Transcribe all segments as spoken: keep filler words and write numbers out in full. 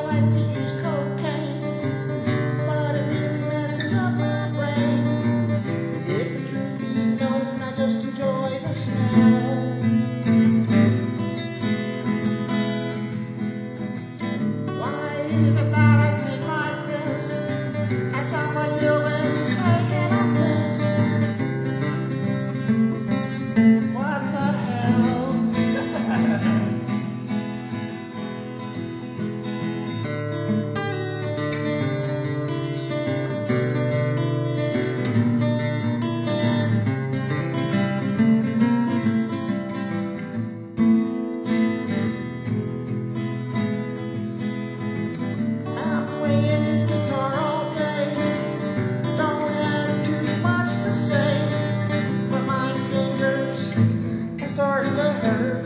like to use cocaine, but it really messes up my brain. If the truth be known, I just enjoy the smell. Why is it that I sing like this? I sound like Dylan taking a piss. What the hell? I'm playing this guitar all day. Don't have too much to say, but my fingers are starting to hurt.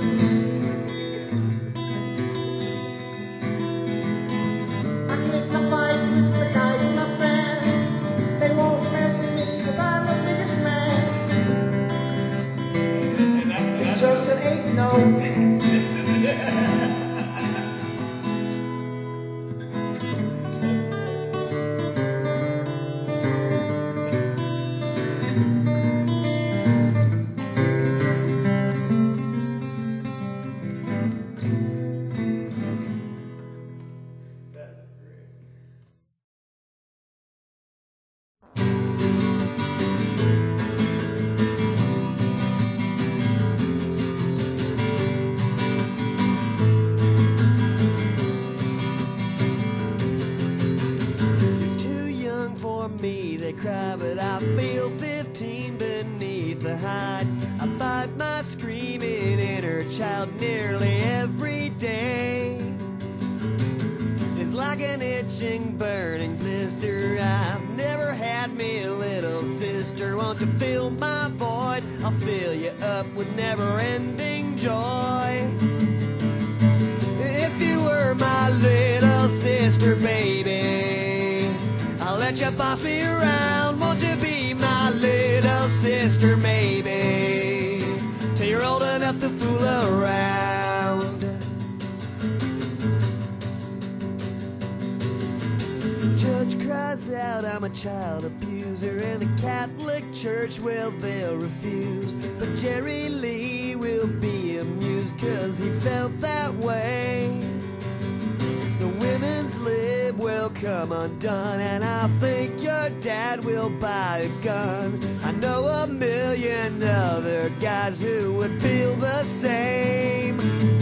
I'm getting a fight with the guys in the band. They won't mess with me cause I'm the biggest man. It's just an eighth note. They cry, but I feel fifteen beneath the hide. I fight my screaming inner child nearly every day. It's like an itching, burning blister. I've never had me a little sister. Won't you fill my void? I'll fill you up with never-ending joy. If you were my little sister, baby, I'll let you boss me around. Won't you be my little sister, maybe, till you're old enough to fool around. Judge cries out, I'm a child abuser, and the Catholic Church, well, they'll refuse. But Jerry Lee will be amused, cause he felt that way. The women's lib will come undone, and I think your dad will buy a gun. I know a million other guys who would feel the same.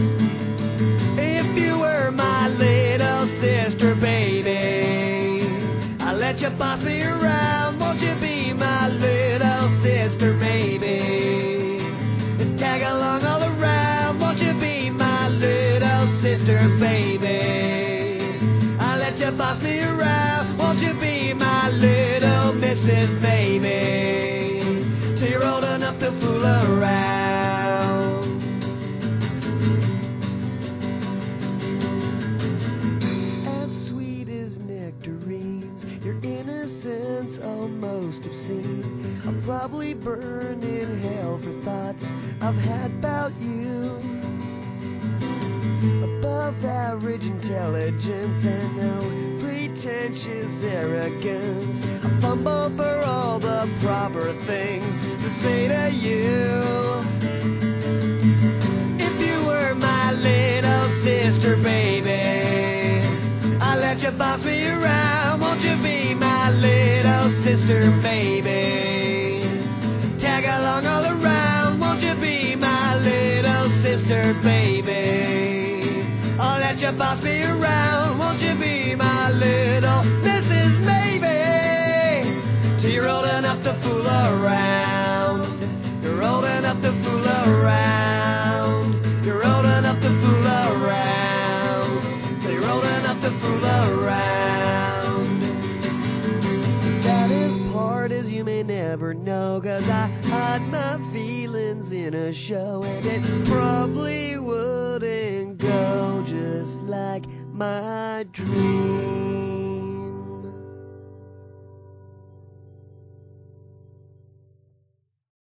If you were my little sister, baby, I'll let you boss me around. Won't you be my little sister, baby, and tag along all around? Won't you be my little sister, baby? Boss me around. Won't you be my little Missus Baby, till you're old enough to fool around? As sweet as nectarines, your innocence almost obscene. I'll probably burn in hell for thoughts I've had about you. Above average intelligence and no pretentious arrogance, I fumble for all the proper things to say to you. If you were my little sister, baby, I'll let you boss me around. Won't you be my little sister, baby, tag along all around? Won't you be my little sister, baby? I'll let you boss me around. Won't you be my little Missus Maybe, till you're old enough to fool around? You're old enough to fool around. You're old enough to fool around. Till you're old enough to fool around. The saddest part is you may never know, cause I hide my feelings in a show, and it probably wouldn't go just like my dream.